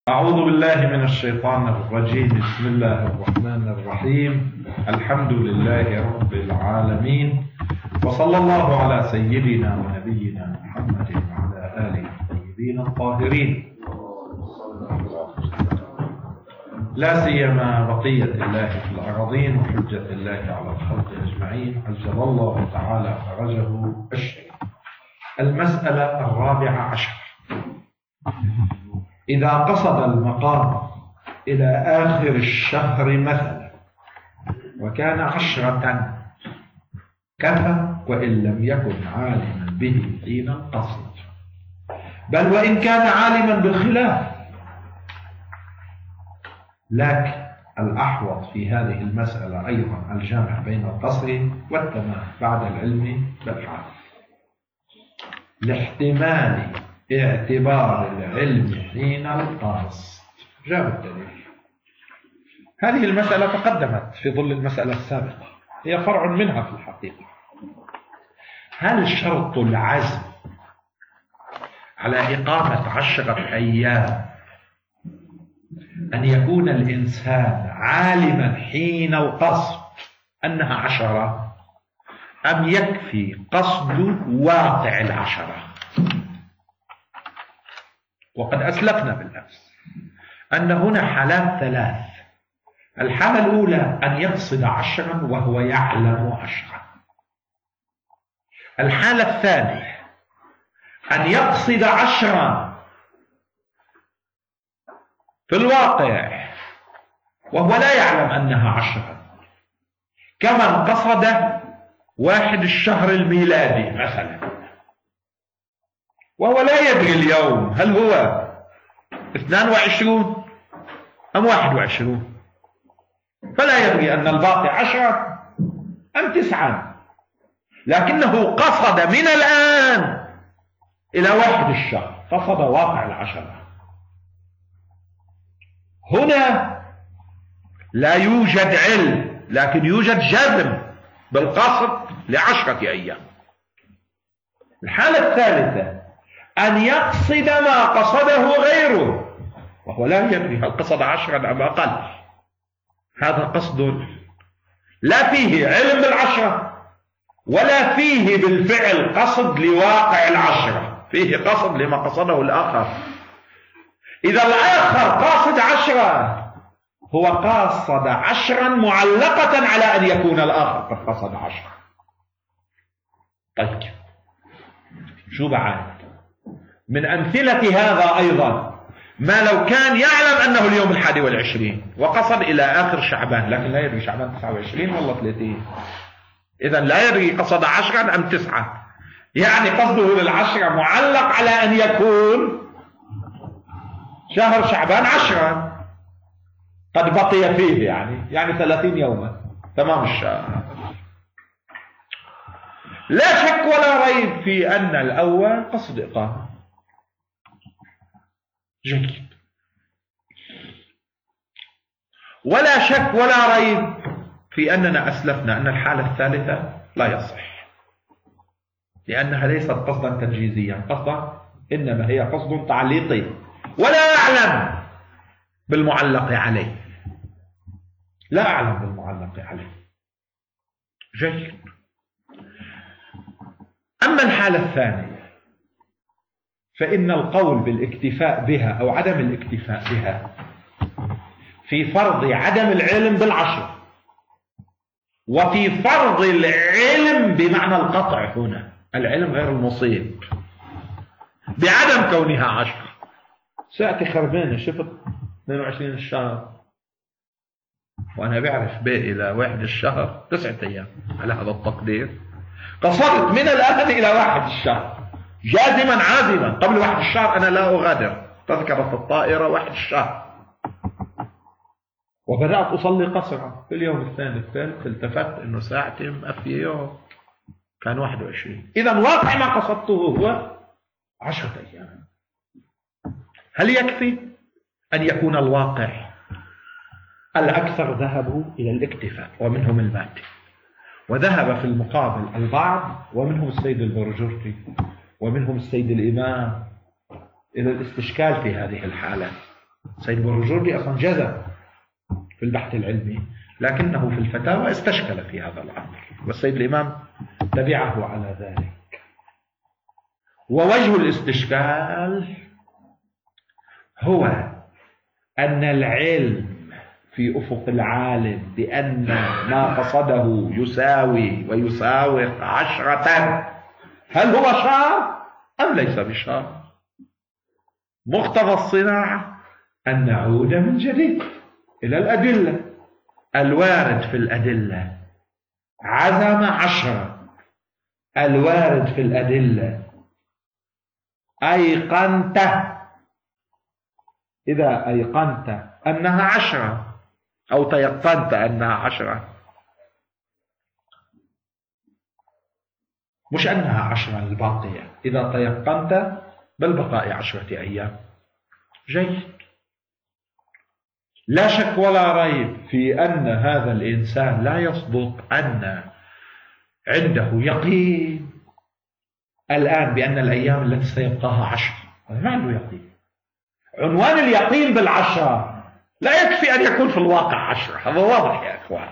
أعوذ بالله من الشيطان الرجيم. بسم الله الرحمن الرحيم. الحمد لله رب العالمين، وصلى الله على سيدنا ونبينا محمد وعلى آله الطيبين الطاهرين، لا سيما بقية الله في الأراضين وحجة الله على الخلق أجمعين، عجل الله تعالى فرجه الشريف. المسألة 14: إذا قصد المقام إلى آخر الشهر مثلا وكان 10 كفى وإن لم يكن عالما به حين القصد، بل وإن كان عالما بالخلاف. لكن الأحوط في هذه المسألة أيضا الجمع بين القصر والتمام بعد العلم بالحال، لاحتمال اعتبار العلم حين القصد. جاب الدليل. هذه المسألة تقدمت في ظل المسألة السابقة، هي فرع منها في الحقيقة. هل شرط العزم على إقامة 10 أيام أن يكون الإنسان عالما حين القصد أنها 10، أم يكفي قصد واقع 10؟ وقد أسلفنا بالأمس أن هنا حالات 3. الحالة الأولى أن يقصد 10 وهو يعلم 10. الحالة الثانية أن يقصد 10 في الواقع وهو لا يعلم أنها 10، كمن قصد 1 الشهر الميلادي مثلا وهو لا يدري اليوم هل هو 22 أم 21، فلا يدري أن الباقي 10 أم 9، لكنه قصد من الآن إلى 1 الشهر، قصد واقع 10. هنا لا يوجد علم، لكن يوجد جزم بالقصد ل10 أيام. الحالة الثالثة أن يقصد ما قصده غيره وهو لا يدري هل قصد 10 أم أقل. هذا قصد لا فيه علم بال10 ولا فيه بالفعل قصد لواقع 10، فيه قصد لما قصده الآخر. إذا الآخر قاصد 10 هو قاصد 10 معلقة على أن يكون الآخر قد قصد 10. طيب شو بعد؟ من أمثلة هذا أيضا ما لو كان يعلم أنه اليوم 21 وقصد إلى آخر شعبان، لكن لا يدري شعبان 29 والله 30، إذا لا يدري قصد 10 أم 9، يعني قصده لل10 معلق على أن يكون شهر شعبان 10 قد بقي فيه، يعني 30 يوما تمام الشهر. لا شك ولا ريب في أن الأول قصد إقامة. جيد. ولا شك ولا ريب في أننا أسلفنا أن الحالة الثالثة لا يصح، لأنها ليست قصدا تنجيزيا، قصدا إنما هي قصد تعليقي ولا أعلم بالمعلق عليه، لا أعلم بالمعلق عليه. جيد. أما الحالة الثانية فإن القول بالاكتفاء بها أو عدم الاكتفاء بها في فرض عدم العلم بال10 وفي فرض العلم بمعنى القطع، هنا العلم غير المصيب بعدم كونها 10. ساعتي خربانة، شفت 22 الشهر وأنا بعرف باقي إلى 1 الشهر 9 أيام على هذا التقدير، قصرت من الآن إلى 1 الشهر جازما عازما. قبل 1 الشهر أنا لا أغادر، تذكرت الطائرة 1 الشهر، وبدأت أصلي قصرا. في اليوم الثاني الثالث التفت إنه ساعتي مقفية يوم كان 21، إذا واقع ما قصدته هو 10 أيام. هل يكفي أن يكون الواقع؟ الأكثر ذهبوا إلى الاكتفاء ومنهم المالكي، وذهب في المقابل البعض ومنهم السيد البرجورتي ومنهم السيد الإمام إلى الاستشكال في هذه الحالة، سيد برجردي أصلا جزم في البحث العلمي، لكنه في الفتاوى استشكل في هذا الأمر، والسيد الإمام تبعه على ذلك. ووجه الاستشكال هو أن العلم في أفق العالم بأن ما قصده يساوي ويساوق 10، هل هو شار أم ليس بشار؟ مقتضى الصناعة أن نعود من جديد إلى الأدلة. الوارد في الأدلة عزم 10، الوارد في الأدلة أيقنت، إذا أيقنت أنها 10 أو تيقنت أنها 10، مش أنها 10 الباقية، إذا تيقنت بالبقاء 10 أيام، جيد. لا شك ولا ريب في أن هذا الإنسان لا يصدق أن عنده يقين الآن بأن الأيام التي سيبقاها 10، هذا ما عنده يقين. عنوان اليقين بال10 لا يكفي أن يكون في الواقع 10، هذا واضح يا إخوان،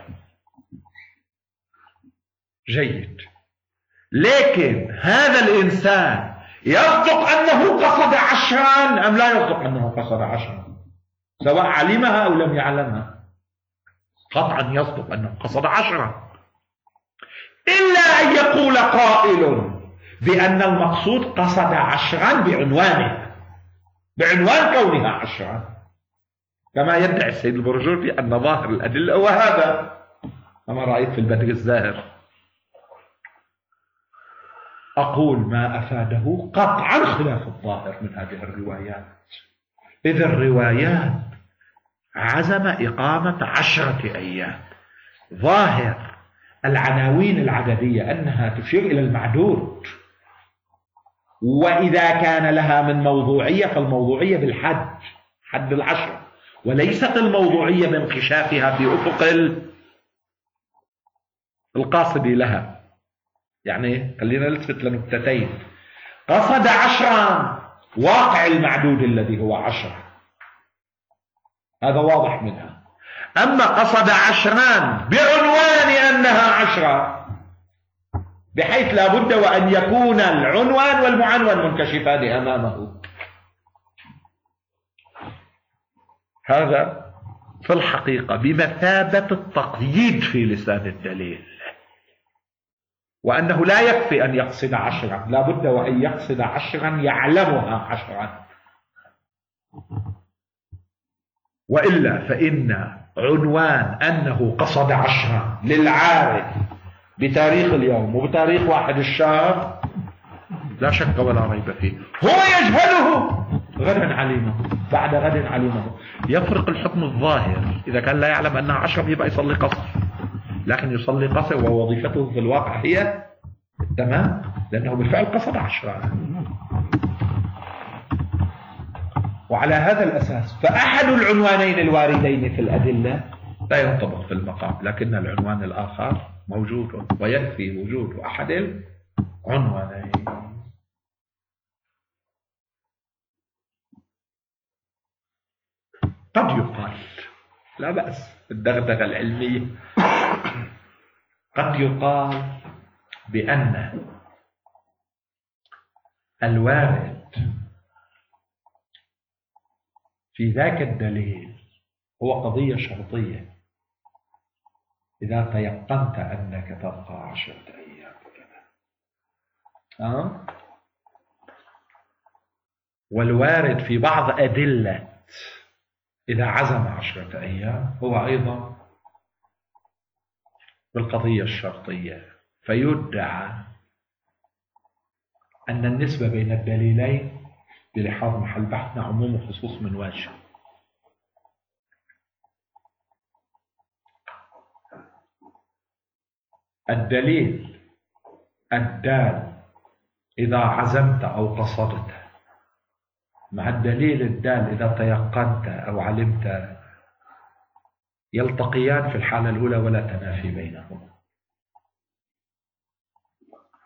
جيد. لكن هذا الإنسان يصدق أنه قصد 10 أم لا يصدق أنه قصد 10؟ سواء علمها أو لم يعلمها، قطعا يصدق أنه قصد 10، إلا أن يقول قائل بأن المقصود قصد 10 بعنوانه، بعنوان كونها 10، كما يدعي السيد البرجردي أن ظاهر الأدلة هو هذا، كما رأيت في البدر الزاهر. أقول ما أفاده قطعا خلاف الظاهر من هذه الروايات، إذ الروايات عزم إقامة 10 أيام، ظاهر العناوين العددية أنها تشير إلى المعدود، وإذا كان لها من موضوعية فالموضوعية بالحد، حد 10، وليست الموضوعية بانكشافها في أفق القاصد لها. يعني خلينا نلتفت لنكتتين: قصد 10 واقع المعدود الذي هو 10، هذا واضح منها. أما قصد 10 بعنوان أنها 10، بحيث لا بد وأن يكون العنوان والمعنون منكشفان أمامه، هذا في الحقيقة بمثابة التقييد في لسان الدليل، وأنه لا يكفي أن يقصد 10، لا بد وأن يقصد 10 يعلمها 10، وإلا فإن عنوان أنه قصد 10 للعارف بتاريخ اليوم وبتاريخ 1 الشهر لا شك ولا ريب فيه، هو يجهله غدا علمه، بعد غد علمه. يفرق الحكم الظاهر، إذا كان لا يعلم أنها 10 يبقى يصلي قصر، لكن يصلي قصر ووظيفته في الواقع هي تمام، لأنه بالفعل قصد 10. وعلى هذا الأساس فأحد العنوانين الواردين في الأدلة لا ينطبق في المقام، لكن العنوان الآخر موجود، ويكفي وجود أحد العنوانين. قد يقال، لا بأس بالدغدغة العلمية، قد يقال بأن الوارد في ذاك الدليل هو قضية شرطية، إذا تيقنت أنك تبقى 10 أيام كذا، والوارد في بعض أدلة إذا عزم 10 أيام هو أيضا بالقضية الشرطية، فيدعى أن النسبة بين الدليلين بلحاظ محل بحثنا عموم وخصوص من وجه. الدليل الدال إذا عزمت أو قصدت مع الدليل الدال إذا تيقنت أو علمت يلتقيان في الحالة الأولى ولا تنافي بينهما،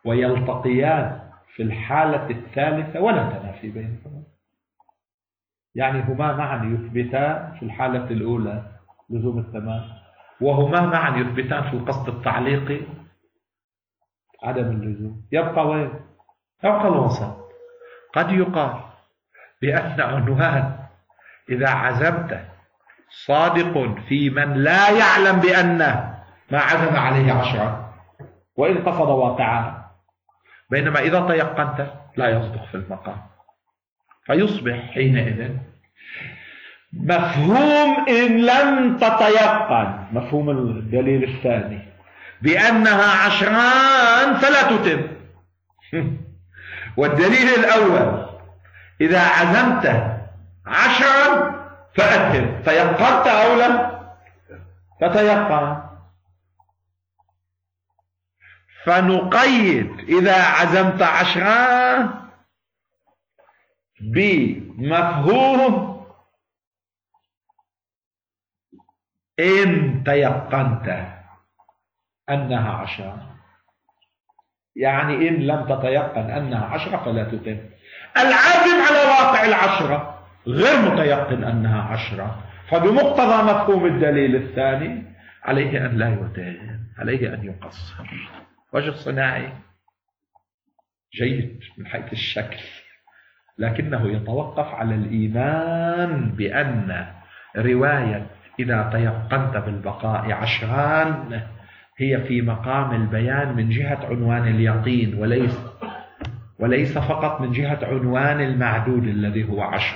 ويلتقيان في الحالة الثالثة ولا تنافي بينهما. يعني هما معا يثبتان في الحالة الأولى لزوم التمام، وهما معا يثبتان في القصد التعليقي عدم اللزوم. يبقى وين؟ يبقى الوسط. قد يقال بأن عنوان إذا عزمت صادق في من لا يعلم بأن ما عزم عليه 10 وإن قصد واقعها، بينما إذا تيقنت لا يصدق في المقام، فيصبح حينئذ مفهوم إن لم تتيقن، مفهوم الدليل الثاني بأنها 10 فلا تتم. والدليل الأول إذا عزمت 10 فأتم، تيقنت أو لم تتيقن. فنقيد إذا عزمت 10 بمفهوم إن تيقنت أنها 10، يعني إن لم تتيقن أنها 10 فلا تتم. العازم على واقع 10 غير متيقن أنها 10، فبمقتضى مفهوم الدليل الثاني عليه أن لا يتم، عليه أن يقصر. وجه صناعي جيد من حيث الشكل، لكنه يتوقف على الإيمان بأن رواية إذا تيقنت بالبقاء 10 هي في مقام البيان من جهة عنوان اليقين، وليس فقط من جهة عنوان المعدود الذي هو 10،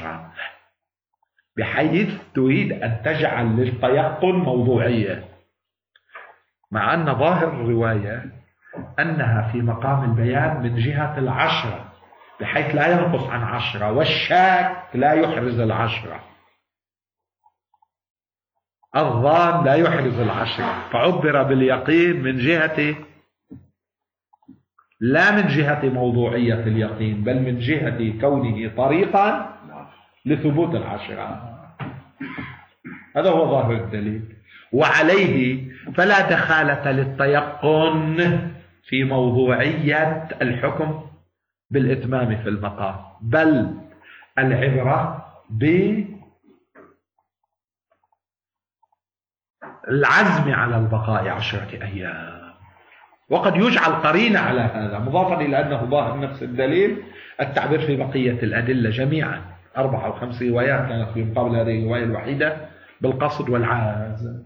بحيث تريد أن تجعل للتيقن موضوعية، مع أن ظاهر الرواية أنها في مقام البيان من جهة 10، بحيث لا ينقص عن 10، والشاك لا يحرز 10، الظان لا يحرز 10، فعبر باليقين من جهة لا من جهة موضوعية اليقين، بل من جهة كونه طريقا لثبوت 10. هذا هو ظاهر الدليل، وعليه فلا دخالة للتيقن في موضوعية الحكم بالإتمام في المقام، بل العبرة بالعزم على البقاء 10 أيام. وقد يجعل قرينة على هذا، مضافا إلى أنه ظاهر نفس الدليل التعبير في بقية الأدلة جميعا 4 أو 5 روايات كانت في مقابل هذه الرواية الوحيدة بالقصد والعازم.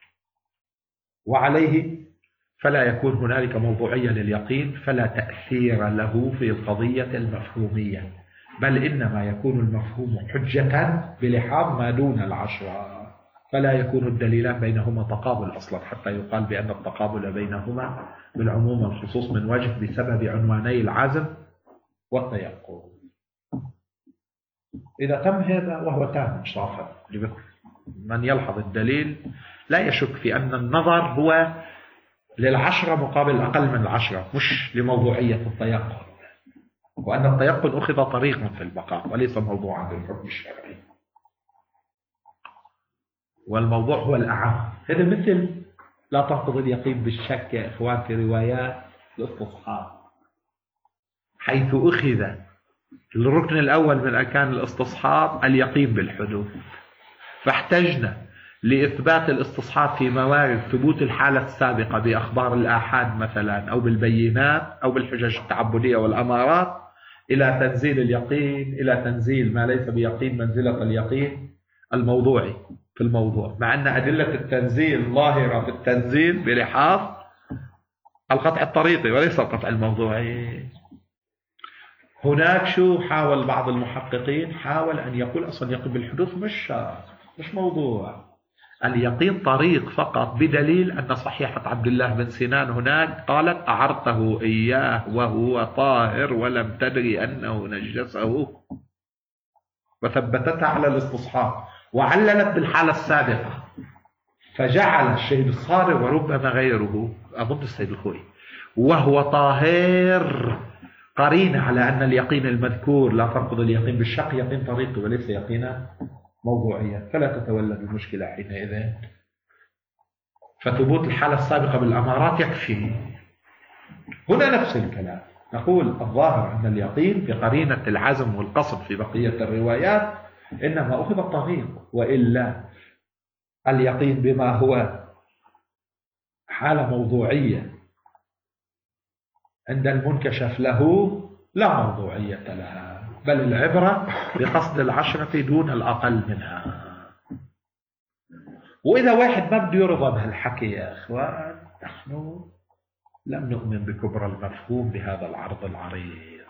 وعليه فلا يكون هنالك موضوعية لليقين، فلا تأثير له في القضية المفهومية، بل إنما يكون المفهوم حجة بلحاظ ما دون 10، فلا يكون الدليلان بينهما تقابل أصلا، حتى يقال بأن التقابل بينهما بالعموم والخصوص من وجه بسبب عنواني العزم والتيقن. إذا تم هذا، وهو تام إنصافا من يلحظ الدليل لا يشك في أن النظر هو لل10 مقابل أقل من 10، مش لموضوعية التيقن، وأن التيقن أخذ طريقا في البقاء وليس موضوعا بالحكم الشرعي، والموضوع هو الأعم. هذا مثل لا تنقض اليقين بالشك يا إخوان في روايات الاستصحاب، حيث أخذ الركن الأول من أركان الاستصحاب اليقين بالحدوث، فاحتجنا لإثبات الاستصحاب في موارد ثبوت الحالة السابقة بأخبار الآحاد مثلا، أو بالبينات، أو بالحجج التعبدية والأمارات، إلى تنزيل اليقين، إلى تنزيل ما ليس بيقين منزلة اليقين الموضوعي في الموضوع، مع أن أدلة التنزيل ظاهرة في التنزيل بلحاظ القطع الطريقي وليس القطع الموضوعي. هناك شو حاول بعض المحققين، حاول أن يقول أصلا يقين بالحدوث مش موضوع، اليقين طريق فقط، بدليل أن صحيحة عبد الله بن سنان هناك قالت أعرته إياه وهو طاهر ولم تدري أنه نجسه، وثبتتها على الاستصحاب، وعللت بالحالة السابقة، فجعل الشهيد الصارم وربما غيره، أظن السيد الخوي، وهو طاهر قرينة على أن اليقين المذكور لا تنقض اليقين بالشك، يقين طريقي وليس يقينا موضوعيا، فلا تتولد المشكلة حينئذ. فثبوت الحالة السابقة بالأمارات يكفي. هنا نفس الكلام، نقول الظاهر أن اليقين بقرينة العزم والقصد في بقية الروايات إنما أخذ الطريق، وإلا اليقين بما هو حالة موضوعية عند المنكشف له لا موضوعية لها، بل العبرة بقصد العشرة دون الأقل منها. وإذا واحد ما بده يرضى بهالحكي يا إخوان، نحن لم نؤمن بكبر المفهوم بهذا العرض العريض.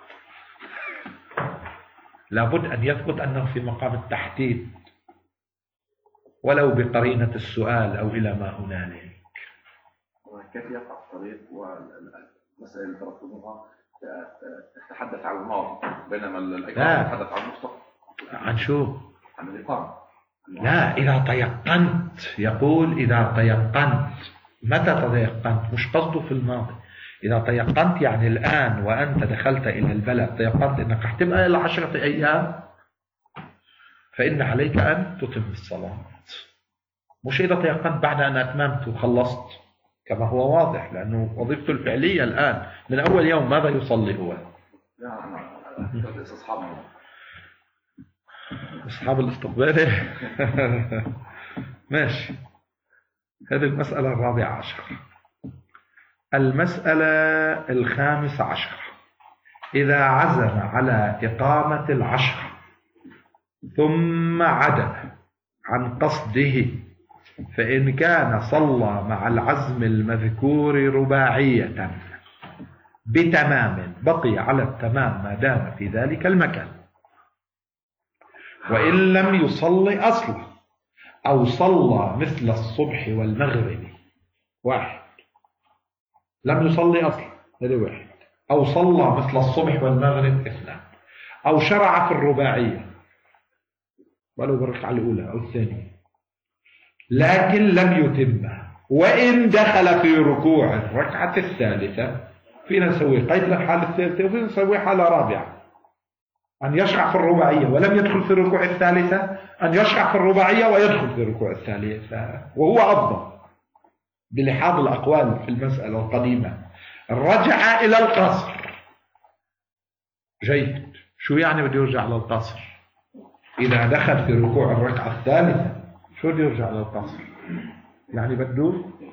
لابد أن يثبت أنه في مقام التحديد ولو بقرينة السؤال أو إلى ما هنالك. كيف يقع الطريق والمسألة اللي تركتموها تتحدث عن الماضي بينما الإقامة تتحدث عن المستقبل؟ عن شو؟ عن الإقامة. لا، إذا تيقنت، يقول إذا تيقنت. متى تيقنت؟ مش قصده في الماضي. إذا تيقنت يعني الآن وأنت دخلت إلى البلد، تيقنت أنك هتبقى إلى 10 أيام، فإن عليك أن تتم الصلاة. مش إذا تيقنت بعد أن أتممت وخلصت كما هو واضح، لأنه وظيفته الفعلية الآن من أول يوم ماذا يصلي هو؟ لا أنا أصحاب الاستقبال. ماشي. هذه المسألة 14. المسألة 15: إذا عزم على إقامة 10 ثم عدم عن قصده، فإن كان صلى مع العزم المذكور رباعية بتمام بقي على التمام ما دام في ذلك المكان، وإن لم يصلي أصلا أو صلى مثل الصبح والمغرب، واحد لم يصلي أصلا هذا واحد، أو صلى مثل الصبح والمغرب 2، أو شرع في الرباعية ولو بالركعة الأولى أو الثانية لكن لم يتمها، وإن دخل في ركوع الركعة الثالثة، فينا نسوي قيد للحالة الثالثة وفينا نسوي حالة رابعة، أن يشرع في الرباعية ولم يدخل في الركوع الثالثة، أن يشرع في الرباعية ويدخل في الركوع الثالثة، وهو أفضل بلحاظ الأقوال في المسألة القديمة. رجع إلى القصر، جيد. شو يعني بده يرجع للقصر؟ إذا دخل في ركوع الركعة الثالثة شو بده يرجع للقصر؟ يعني بده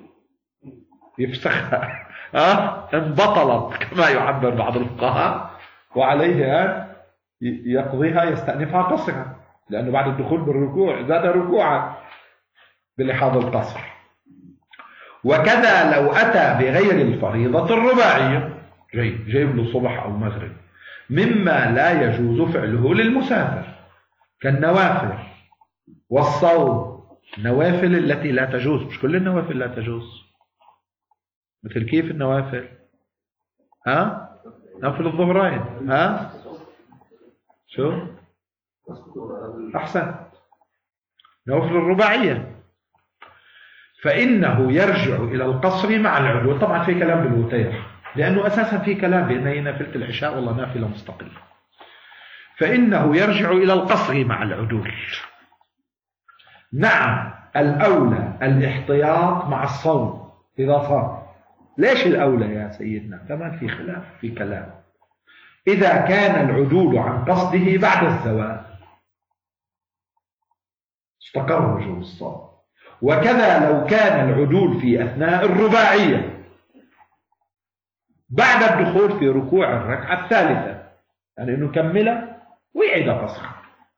يفسخها، انبطلت كما يعبر بعض الفقهاء، وعليه أن يقضيها يستأنفها قصرا، لأنه بعد الدخول بالركوع زاد ركوعا بلحاظ القصر. وكذا لو أتى بغير الفريضة الرباعية، جايب له صبح أو مغرب، مما لا يجوز فعله للمسافر كالنوافل والصوم. النوافل التي لا تجوز، مش كل النوافل لا تجوز. مثل كيف النوافل؟ نوافل الظهرين، شو؟ أحسن، نوافل الرباعية، فإنه يرجع إلى القصر مع العدول. طبعا في كلام بالوتير، لأنه أساسا في كلام بأن هي نافلة العشاء والله نافلة مستقلة، فإنه يرجع إلى القصر مع العدول. نعم، الأولى الاحتياط مع الصوم إذا صام. ليش الأولى يا سيدنا؟ كمان في خلاف، في كلام. إذا كان العدول عن قصده بعد الزوال استقر وجوب الصوم، وكذا لو كان العدول في أثناء الرباعية بعد الدخول في ركوع الركعة الثالثة، يعني أنه كمله ويعيد قصره،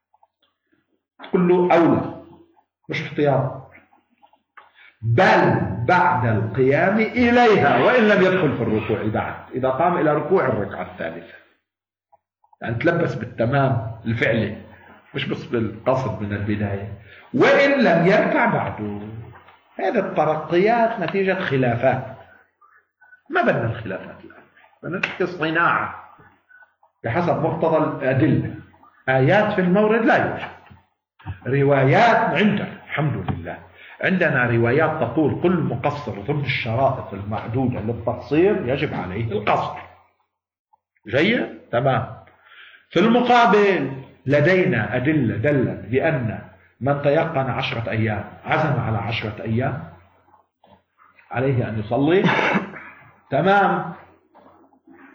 كله أولى مش احتياط، بل بعد القيام إليها وإن لم يدخل في الركوع بعد، إذا قام إلى ركوع الركعة الثالثة، يعني تلبس بالتمام الفعلي مش بس بالقصد من البداية، وإن لم يركع بعده. هذه الترقيات نتيجة خلافات، ما بدنا الخلافات الآن، بدنا نحكي صناعة بحسب مقتضى الأدلة. آيات في المورد لا يوجد، روايات عندنا الحمد لله، عندنا روايات تقول كل مقصر ضمن الشرائط المعدودة للتقصير يجب عليه القصر. جيد؟ تمام. في المقابل لدينا أدلة دلت بأن من تيقن 10 أيام عزم على 10 أيام عليه أن يصلي. تمام،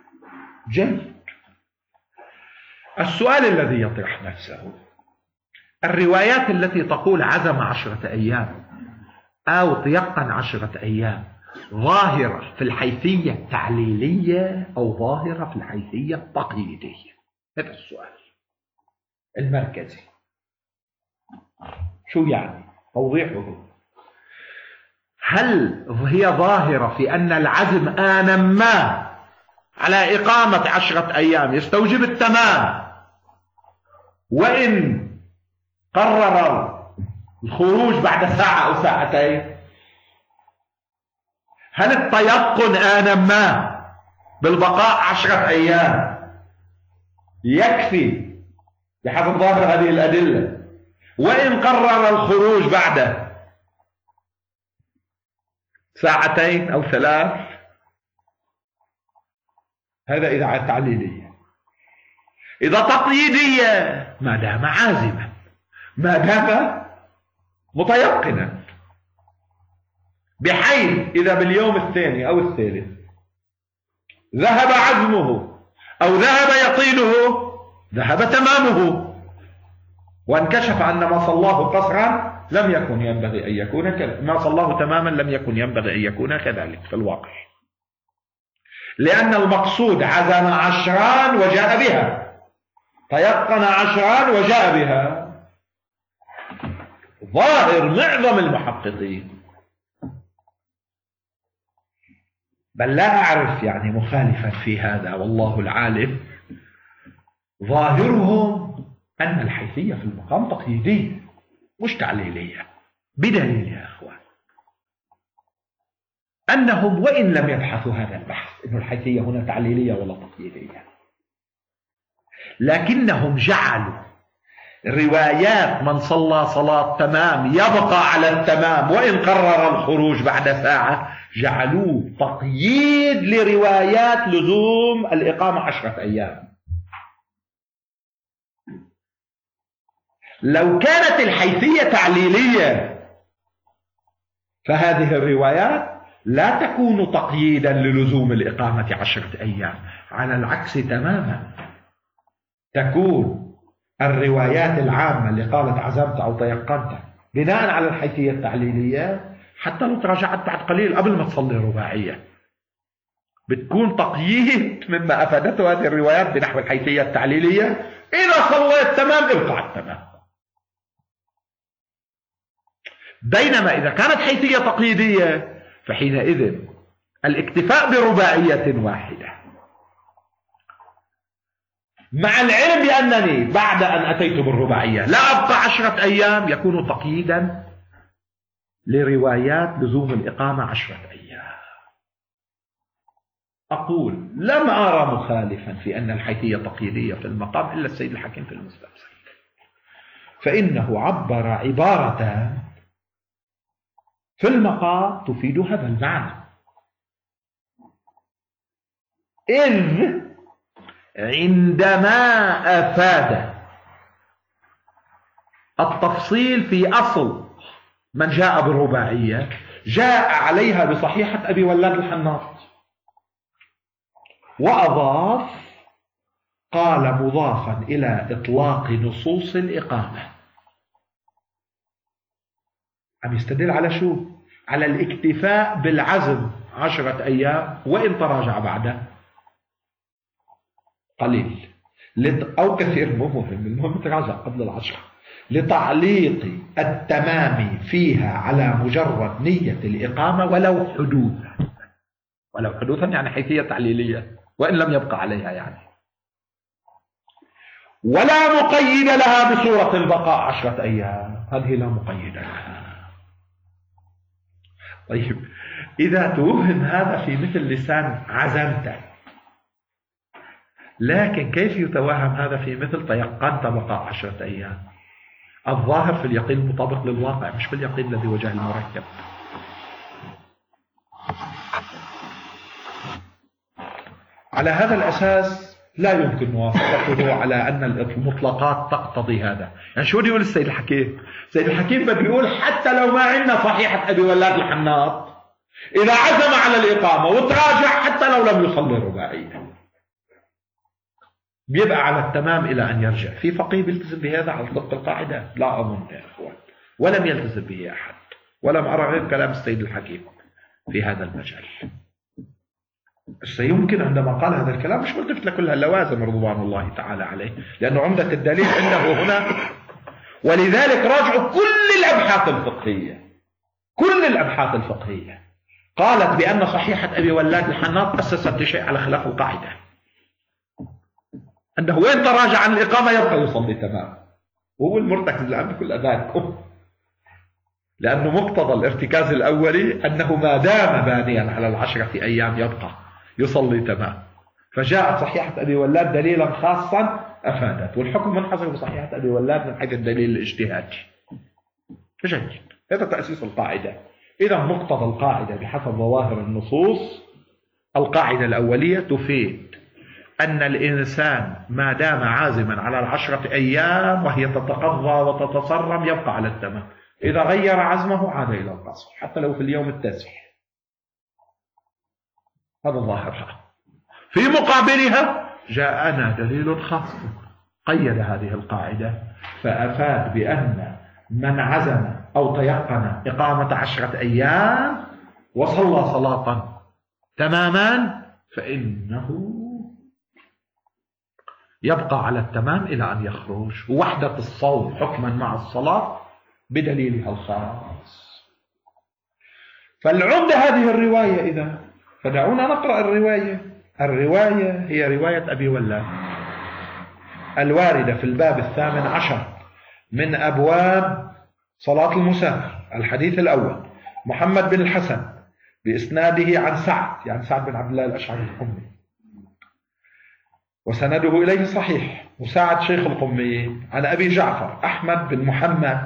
جيد. السؤال الذي يطرح نفسه، الروايات التي تقول عزم 10 أيام أو تيقن 10 أيام ظاهرة في الحيثية التعليلية أو ظاهرة في الحيثية التقييدية؟ هذا السؤال المركزي. شو يعني؟ توضيحه. هل هي ظاهرة في أن العزم آنا ما على إقامة 10 أيام يستوجب التمام، وإن قرر الخروج بعد ساعة أو ساعتين؟ هل التيقن آنا ما بالبقاء 10 أيام يكفي بحسب ظاهر هذه الأدلة، وإن قرر الخروج بعد ساعتين أو 3؟ هذا إذا تعليلية. إذا تقييدية، ما دام عازما، ما دام متيقنا، بحيث إذا باليوم الثاني أو الثالث ذهب عزمه أو ذهب يقينه ذهب تمامه، وانكشف أن ما صلاه قصرا لم يكن ينبغي أن يكون كذلك، ما صلاه تماما لم يكن ينبغي أن يكون كذلك في الواقع، لأن المقصود عزم 10 وجاء بها، تيقن 10 وجاء بها. ظاهر معظم المحققين، بل لا أعرف يعني مخالفا في هذا والله العالم، ظاهرهم أن الحيثية في المقام تقييدية مش تعليلية، بدليل يا أخوان أنهم وإن لم يبحثوا هذا البحث أن الحيثية هنا تعليلية ولا تقييدية، لكنهم جعلوا روايات من صلى صلاة تمام يبقى على التمام وإن قرر الخروج بعد ساعة، جعلوه تقييد لروايات لزوم الإقامة 10 أيام. لو كانت الحيثية تعليلية فهذه الروايات لا تكون تقييدا للزوم الإقامة 10 أيام، على العكس تماما، تكون الروايات العامة اللي قالت عزمت أو تيقنت بناء على الحيثية التعليلية، حتى لو تراجعت بعد قليل قبل ما تصلي رباعية، بتكون تقييد مما أفادته هذه الروايات بنحو الحيثية التعليلية. إذا صليت تمام ابقى على التمام. بينما إذا كانت حيثية تقييدية فحينئذ الاكتفاء برباعية واحدة، مع العلم بأنني بعد أن أتيت بالرباعية لا أبقى 10 أيام، يكون تقييدا لروايات لزوم الإقامة 10 أيام. أقول لم أرى مخالفا في أن الحيثية تقييدية في المقام إلا السيد الحكيم في المستمسك، فإنه عبر عبارة في المقام تفيد هذا المعنى، إذ عندما أفاد التفصيل في أصل من جاء بالرباعية جاء عليها بصحيحة أبي ولاد الحناط، وأضاف قال مضافا إلى إطلاق نصوص الإقامة. عم يستدل على شو؟ على الاكتفاء بالعزم 10 أيام وإن تراجع بعده قليل أو كثير، مو مهم، المهم تراجع قبل 10، لتعليق التمام فيها على مجرد نية الإقامة ولو حدوثا يعني حيثية تعليلية وإن لم يبقى عليها يعني، ولا مقيد لها بصورة البقاء 10 أيام، هذه لا مقيد لها. طيب إذا توهم هذا في مثل لسان عزمت، لكن كيف يتوهم هذا في مثل تيقنت بقاء 10 أيام؟ الظاهر في اليقين المطابق للواقع، مش في اليقين الذي وجه المركب. على هذا الأساس لا يمكن موافقته على أن المطلقات تقتضي هذا. يعني شو بده يقول السيد الحكيم؟ السيد الحكيم بده يقول حتى لو ما عندنا صحيحة أبي ولاد الحناط، إذا عزم على الإقامة وتراجع حتى لو لم يصلي رباعية، بيبقى على التمام إلى أن يرجع. في فقيه بيلتزم بهذا على طبق القاعدة؟ لا أظن يا أخوان، ولم يلتزم به أحد، ولم أرى غير كلام السيد الحكيم في هذا المجال. يمكن عندما قال هذا الكلام مش ملتفت لكل اللوازم رضوان الله تعالى عليه، لأنه عمدة الدليل عنده هنا. ولذلك راجعوا كل الأبحاث الفقهية، كل الأبحاث الفقهية قالت بأن صحيحة أبي ولاد الحناط أسست لشيء على خلاف القاعدة، أنه وين تراجع عن الإقامة يبقى يصلي تمام، وهو المرتكز الآن بكل أذانكم، لأنه مقتضى الارتكاز الأولي أنه ما دام بانيا على 10 أيام يبقى يصلي تمام. فجاءت صحيحة أبي ولاد دليلا خاصا أفادت، والحكم منحصر بصحيحة أبي ولاد من حيث الدليل الاجتهادي. جيد، هذا تأسيس القاعدة. إذا مقتضى القاعدة بحسب ظواهر النصوص، القاعدة الأولية تفيد أن الإنسان ما دام عازما على 10 أيام وهي تتقضى وتتصرم يبقى على التمام. إذا غير عزمه عاد إلى القصر حتى لو في اليوم التاسع. هذا ظاهرها. في مقابلها جاءنا دليل خاص قيد هذه القاعدة فأفاد بأن من عزم أو تيقن إقامة 10 أيام وصلى صلاة تماما فإنه يبقى على التمام إلى أن يخرج. وحدة الصوم حكما مع الصلاة بدليلها الخاص. فالعمدة هذه الرواية إذا، فدعونا نقرأ الرواية. الرواية هي رواية أبي ولاد الواردة في الباب 18 من أبواب صلاة المسافر. الحديث الأول: محمد بن الحسن بإسناده عن سعد، يعني سعد بن عبد الله الأشعري القمي، وسنده إليه صحيح، وسعد شيخ القميين، عن أبي جعفر أحمد بن محمد،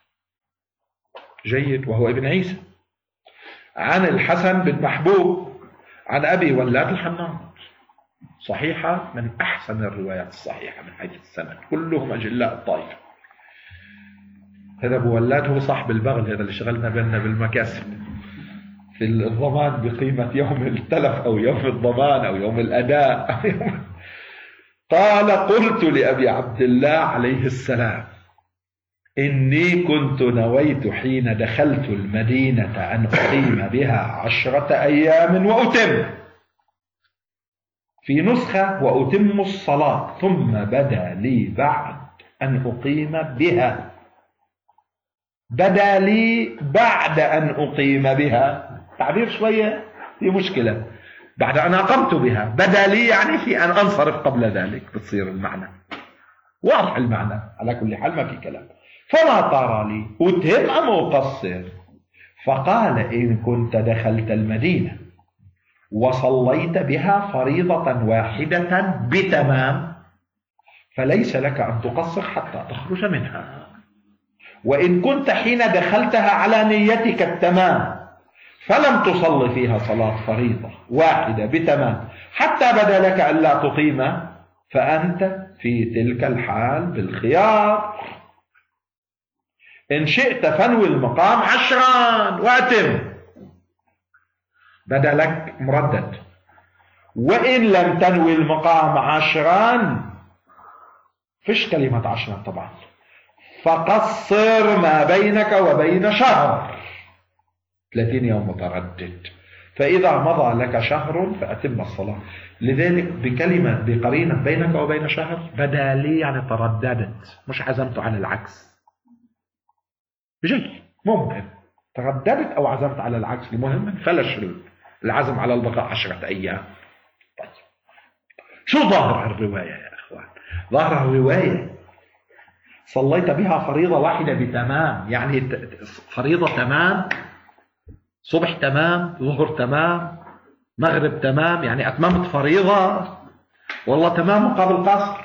جيد، وهو ابن عيسى، عن الحسن بن محبوب، عن أبي ولاد الحناط. صحيحة، من أحسن الروايات الصحيحة من حيث السند، كلهم أجلاء الطائفة. هذا أبو ولاد هو صاحب البغل، هذا اللي شغلنا بيننا بالمكاسب في الضمان بقيمة يوم التلف أو يوم الضمان أو يوم الأداء. قال: قلت لأبي عبد الله عليه السلام: إني كنت نويت حين دخلت المدينة أن أقيم بها 10 أيام وأتم، في نسخة وأتم الصلاة، ثم بدا لي بعد أن أقيم بها. بدا لي بعد أن أقيم بها، تعبير شوية في مشكلة. بعد أن أقمت بها، بدا لي يعني في أن أنصرف قبل ذلك، بتصير المعنى واضح المعنى. على كل حال ما في كلام. فما طار لي أتم أم أقصر؟ فقال: إن كنت دخلت المدينة وصليت بها فريضة واحدة بتمام فليس لك أن تقصر حتى تخرج منها. وإن كنت حين دخلتها على نيتك التمام فلم تصل فيها صلاة فريضة واحدة بتمام حتى بدا لك أن لا تقيم، فأنت في تلك الحال بالخيار. إن شئت فانوي المقام 10 وأتم، بدا لك مردد. وإن لم تنوي المقام 10، فيش كلمة 10 طبعا، فقصر ما بينك وبين شهر، 30 يوم متردد. فإذا مضى لك شهر فأتم الصلاة. لذلك بكلمة بقرينة بينك وبين شهر، بدا لي يعني ترددت، مش عزمت على العكس. جيد، ممكن ترددت أو عزمت على العكس، المهم فلش العزم على البقاء 10 أيام. طيب، شو ظاهر الرواية يا أخوان؟ ظاهر الرواية صليت بها فريضة واحدة بتمام، يعني فريضة تمام، صبح تمام، ظهر تمام، مغرب تمام، يعني أتممت فريضة. والله تمام مقابل قصر،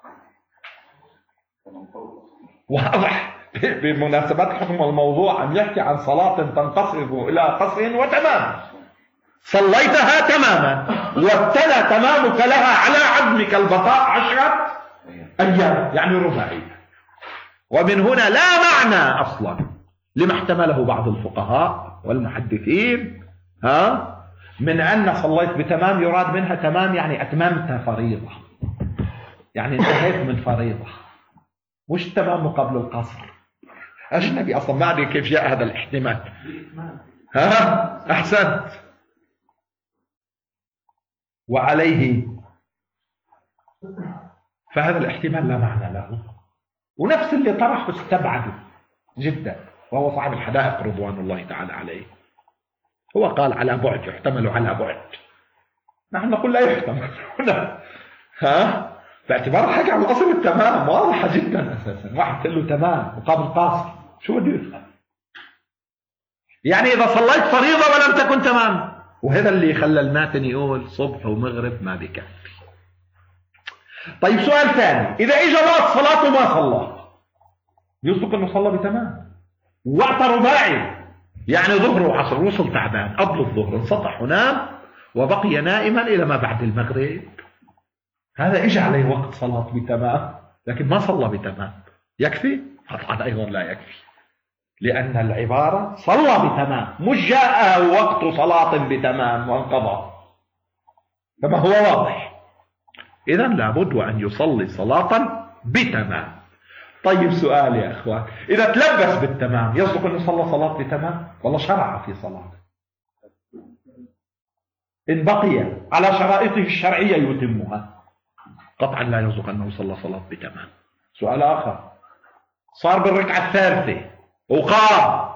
واضح. بمناسبة حكم الموضوع عم يحكي عن صلاة تنقسم إلى قصر وتمام. صليتها تماما وابتلى تمامك لها على عزمك البقاء 10 أيام، يعني رباعية. ومن هنا لا معنى أصلا لما احتمله بعض الفقهاء والمحدثين من أن صليت بتمام يراد منها تمام يعني أتممت فريضة. يعني انتهيت من فريضة، مش التمام قبل القصر. أجنبي أصلا، ما أدري كيف جاء هذا الاحتمال. ها أحسنت. وعليه، فهذا الاحتمال لا معنى له، ونفس اللي طرحه استبعده جدا، وهو صاحب الحدائق رضوان الله تعالى عليه. هو قال على بعد، يحتمل على بعد. نحن نقول لا يحتمل هنا. باعتبار حاجة على الأصل التمام واضحة جدا أساسا. واحد قال له تمام مقابل قاصر، شو بده يفهم؟ يعني إذا صليت فريضة ولم تكن تمام، وهذا اللي خلى الماتن يقول صبح ومغرب ما بكفي. طيب سؤال ثاني، إذا إجا وقت صلاته ما صلى، يصدق أنه صلى بتمام؟ وقت رباعي، يعني ظهر وعصر، وصل تعبان قبل الظهر، انسطح ونام وبقي نائما إلى ما بعد المغرب، هذا إجا عليه وقت صلاة بتمام لكن ما صلى بتمام، يكفي؟ قطعا أيضا لا يكفي، لأن العبارة صلى بتمام، مش جاء وقت صلاة بتمام وانقضى، كما هو واضح. إذن لابد أن يصلي صلاة بتمام. طيب سؤال يا أخوان، إذا تلبس بالتمام يصدق أنه صلى صلاة بتمام ولا شرع في صلاة؟ إن بقي على شرائطه الشرعية يتمها، قطعا لا يصدق أنه صلى صلاة بتمام. سؤال آخر، صار بالركعة الثالثة وقام،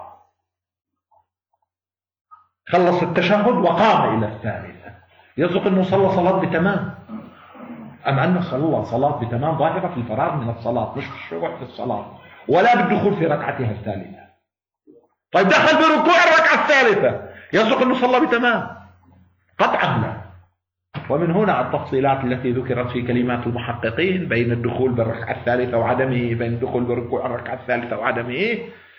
خلص التشهد وقام إلى الثالثة، يصدق أنه صلى صلاة بتمام؟ أم أنه صلى صلاة بتمام ظاهرة في الفراغ من الصلاة، مش في الشروع في الصلاة ولا بالدخول في ركعتها الثالثة؟ طيب دخل بركوع الركعة الثالثة، يصدق أنه صلى بتمام؟ قطعا لا. ومن هنا التفصيلات التي ذكرت في كلمات المحققين بين الدخول بالركعة الثالثة وعدمه، بين الدخول بركوع الركعة الثالثة وعدمه.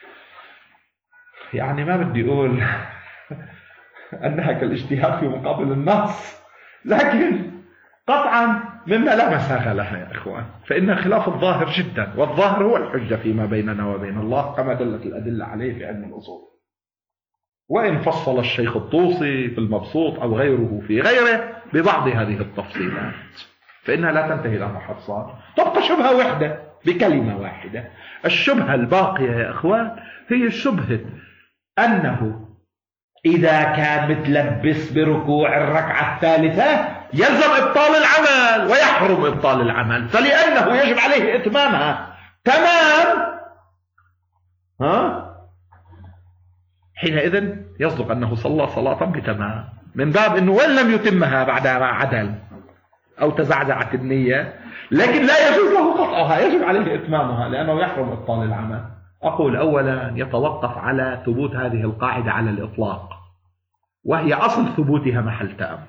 يعني ما بدي أقول أنها كالاجتهاد في مقابل النص، لكن قطعا مما لا مساغ لها يا إخوان، فإن خلاف الظاهر جدا، والظاهر هو الحجة فيما بيننا وبين الله كما دلت الأدلة عليه في علم الأصول. وإن فصل الشيخ الطوسي في المبسوط أو غيره في غيره ببعض هذه التفصيلات فإنها لا تنتهي إلى محصات، تبقى شبهة واحدة بكلمة واحدة. الشبهة الباقية يا إخوان هي شبهة أنه إذا كان متلبس بركوع الركعة الثالثة يلزم إبطال العمل ويحرم إبطال العمل، فلأنه يجب عليه إتمامها تمام حينئذ يصدق أنه صلى صلاة بتمام، من باب أنه وإن لم يتمها بعد ما عدل أو تزعزعت النية، لكن لا يجوز له قطعها، يجب عليه إتمامها لأنه يحرم إبطال العمل. أقول أولا يتوقف على ثبوت هذه القاعدة على الإطلاق، وهي أصل ثبوتها محل تأمل،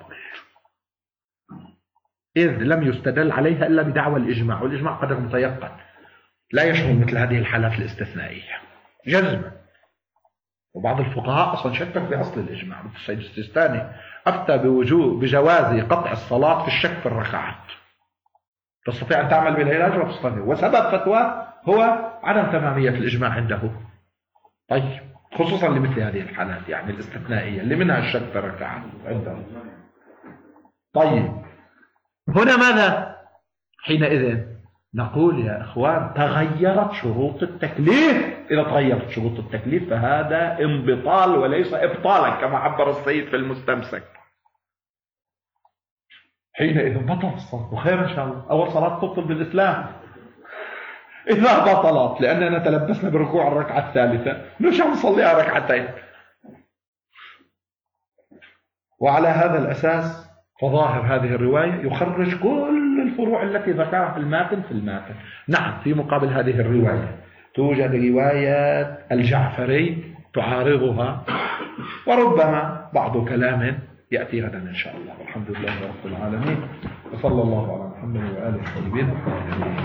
إذ لم يستدل عليها إلا بدعوى الإجماع، والإجماع قدر متيقن لا يشمل مثل هذه الحالات الاستثنائية جزما. وبعض الفقهاء أصلا شكك في أصل الإجماع، مثل السيد السيستاني أفتى بجواز قطع الصلاة في الشك في الركعات، تستطيع أن تعمل بالعلاج وتستطيع، وسبب فتوى هو عدم تمامية الإجماع عنده. طيب خصوصا لمثل هذه الحالات يعني الاستثنائية اللي منها الشك في الركعات عنده. طيب هنا ماذا؟ حينئذ نقول يا إخوان تغيرت شروط التكليف. إذا تغيرت شروط التكليف فهذا انبطال وليس إبطالا كما عبر السيد في المستمسك. حينئذ بطل الصلاة وخير إن شاء الله. أول صلاة تبطل بالإسلام إذا بطلت لأننا تلبسنا بركوع الركعة الثالثة، نرجع نصليها ركعتين. وعلى هذا الأساس فظاهر هذه الرواية يخرج كل الفروع التي ذكرها في الماتن. نعم في مقابل هذه الرواية توجد رواية الجعفري تعارضها، وربما بعض كلام يأتي غدا إن شاء الله. والحمد لله رب العالمين، وصلى الله على محمد وآله الطيبين الطاهرين.